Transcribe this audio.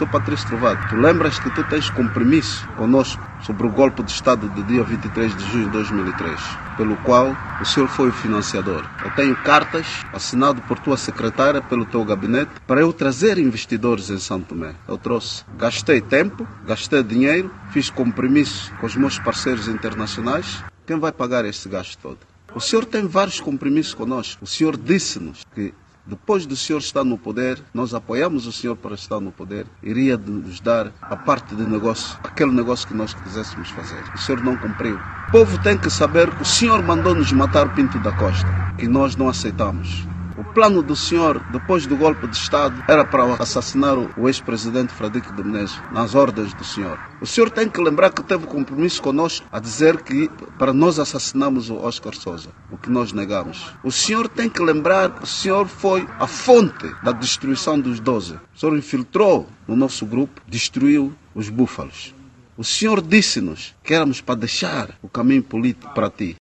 Sr. Patrício Trovoada, tu lembras que tu tens compromisso conosco sobre o golpe de Estado do dia 23 de junho de 2003, pelo qual o senhor foi o financiador. Eu tenho cartas assinadas por tua secretária, pelo teu gabinete, para eu trazer investidores em São Tomé. Eu trouxe. Gastei tempo, gastei dinheiro, fiz compromisso com os meus parceiros internacionais. Quem vai pagar este gasto todo? O senhor tem vários compromissos conosco. O senhor disse-nos que depois do senhor estar no poder, nós apoiamos o senhor para estar no poder, iria nos dar a parte de negócio, aquele negócio que nós quiséssemos fazer. O senhor não cumpriu. O povo tem que saber que o senhor mandou-nos matar Pinto da Costa, que nós não aceitamos. O plano do senhor, depois do golpe de Estado, era para assassinar o ex-presidente Fradique de Menezes, nas ordens do senhor. O senhor tem que lembrar que teve compromisso conosco a dizer que para nós assassinamos o Oscar Souza, o que nós negamos. O senhor tem que lembrar que o senhor foi a fonte da destruição dos 12. O senhor infiltrou no nosso grupo, destruiu os búfalos. O senhor disse-nos que éramos para deixar o caminho político para ti.